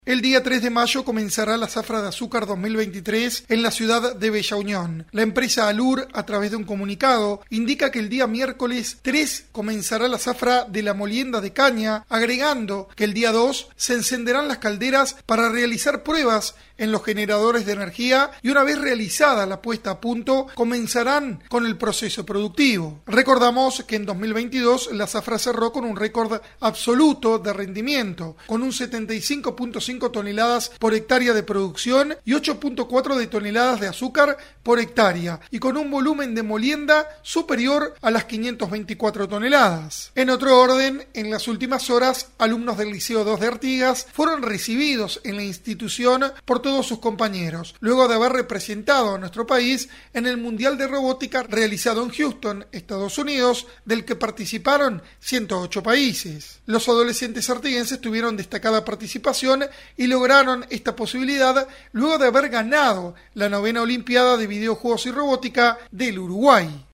El día 3 de mayo comenzará la Zafra de Azúcar 2023 en la ciudad de Bella Unión. La empresa Alur, a través de un comunicado, indica que el día miércoles 3 comenzará la zafra de la molienda de caña, agregando que el día 2 se encenderán las calderas para realizar pruebas en los generadores de energía y una vez realizada la puesta a punto, comenzarán con el proceso productivo. Recordamos que en 2022 la zafra cerró con un récord absoluto de rendimiento, con un 75.5 toneladas por hectárea de producción y 8.4 de toneladas de azúcar por hectárea, y con un volumen de molienda superior a las 524 toneladas. En otro orden, en las últimas horas, alumnos del Liceo 2 de Artigas fueron recibidos en la institución por todos sus compañeros, luego de haber representado a nuestro país en el Mundial de Robótica realizado en Houston, Estados Unidos, del que participaron 108 países. Los adolescentes artiguenses tuvieron destacada participación y lograron esta posibilidad luego de haber ganado la 9ª Olimpiada de Videojuegos y Robótica del Uruguay.